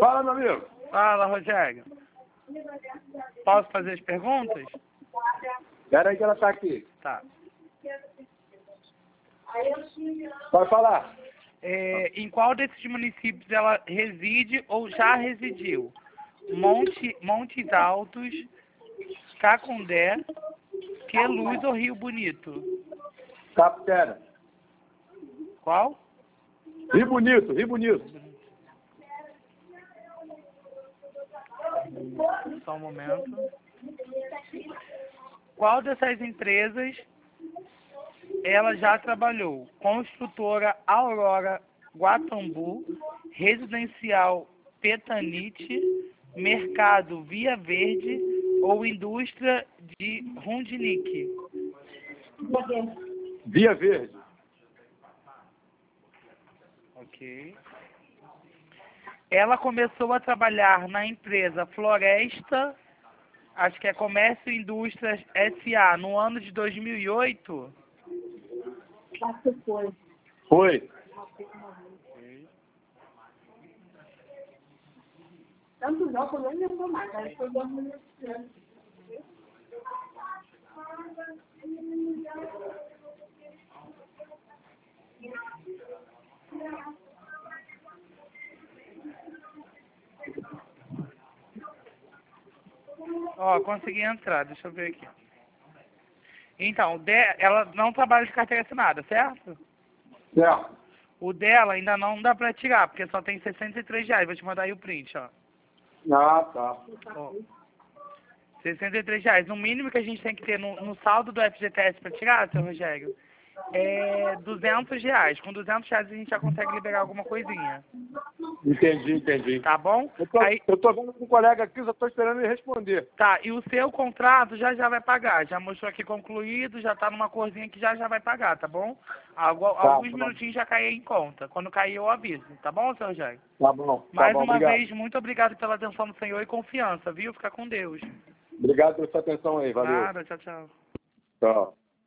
Fala, meu amigo. Fala, Rogério. Posso fazer as perguntas? Espera aí que ela tá aqui. Tá. Pode falar. Em qual desses municípios ela reside ou já residiu? Montes Altos, Cacundé, Queluz ou Rio Bonito? Capitera. Qual? Rio Bonito, Rio Bonito. Só um momento. Qual dessas empresas ela já trabalhou? Construtora Aurora Guatambu, Residencial Petanite, Mercado Via Verde ou Indústria de Rundinique? Via Verde. Ok. Ela começou a trabalhar na empresa Floresta, acho que é Comércio e Indústrias S.A., no ano de 2008? Acho que foi. Foi. Tanto não, que eu nem lembro mais. Aí foi 2000. Ó, consegui entrar, deixa eu ver aqui. Então, ela não trabalha de carteira assinada, certo? Certo. O dela ainda não dá pra tirar, porque só tem R$ 63. Vou te mandar aí o print, ó. Ah, tá. Ó. R$ 63. O mínimo que a gente tem que ter no saldo do FGTS pra tirar, seu Rogério, é R$ 200. Com R$ 200 a gente já consegue liberar alguma coisinha. Entendi. Tá bom? Eu tô vendo com um colega aqui, só tô esperando ele responder. Tá, e o seu contrato já vai pagar. Já mostrou aqui concluído, já tá numa corzinha que já vai pagar, tá bom? Alguns minutinhos já caiu em conta. Quando cair eu aviso, tá bom, seu Rogério? Tá bom. Mais uma obrigado. vez, muito obrigado pela atenção do senhor e confiança, viu? Fica com Deus. Obrigado pela sua atenção aí, valeu. Nada, tchau, tchau. Tchau.